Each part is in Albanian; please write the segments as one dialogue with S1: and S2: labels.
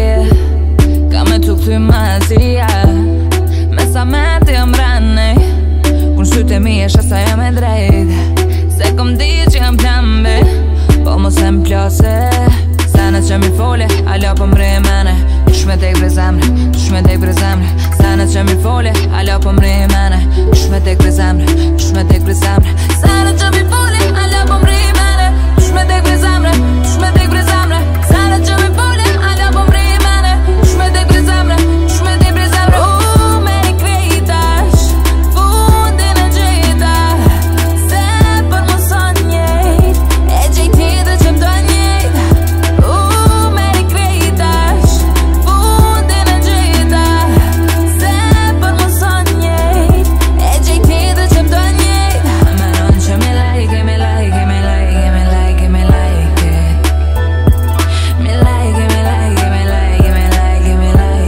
S1: Ka me tu këty mazia Me sa me ti jam rani Kun sytë e mi e shasa jam e drejt Se kom di që jam plambi Po mos e m'plase Sanet që mi foli, alo po mri mene Qysh me tek bre zemre, qysh me tek bre zemre Sanet që mi foli, alo po mri mene Qysh me tek bre zemre, qysh me tek bre zemre Sanet që mi foli, alo po mri mene Qysh me tek bre zemre, qysh me tek bre zemre Sanet që mi foli, alo po mri mene Qysh me tek bre zemre, qysh me tek bre zemre me i krejtash, fundin e gjita Se për mu son njejt, e gjejti dhe që m'do njejt me i krejtash, fundin e gjita Se për mu son njejt, e gjejti dhe që m'do njejt Menon që me like, me like, me like, me like, me like Me like, me like, me like, me like, me like Me like, me like, me like, me like, me like, me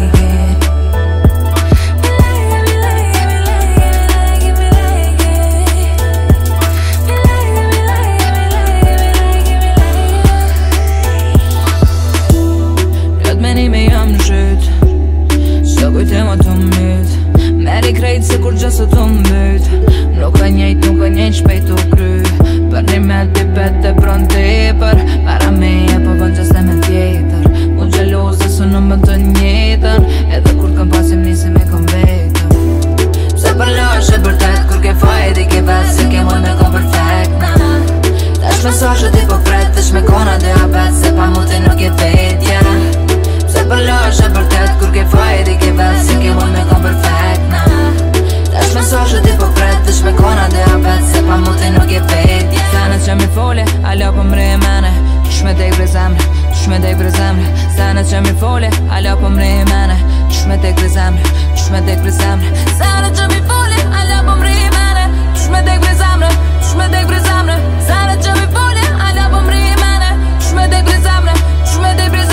S1: like Plot me nime jam në zhyt Së kujtë e ma të myt Meri krejt se kur gjësë të mbyt Nuk ka njejt shpejt u kry Për një me t'i pet e pron tepër Para meje po vën gjës e me tjetër Mu gjelose së në më të njetën Edhe kur këm pasim nisim e kom vetëm Pse për losh e bërtet kur ke fajt i ke vet Se ke mund me kom perfekt na Tash mesazhet hipokret Tash me kona dhe abet Se pa mu ti nuk je vetja Pse për losh e bërtet kur ke fajt i ke vet Se ke mund me kom perfekt na Tash mesazhet hipokret Tash me kona dhe abet Se pa mu ti nuk je vetja Sanet që mi foli, alo po mri mene Qysh me tek bre zemre, qysh me tek bre zemre Sanet që mi foli, alo po mri mene Qysh me tek bre zemre, qysh me tek bre zemre Sanet që mi foli, alo po mri mene Qysh me tek bre zemre, qysh me tek bre zemre Sanet që mi foli, alo po mri mene Qysh me tek bre zemre, qysh me tek bre zemre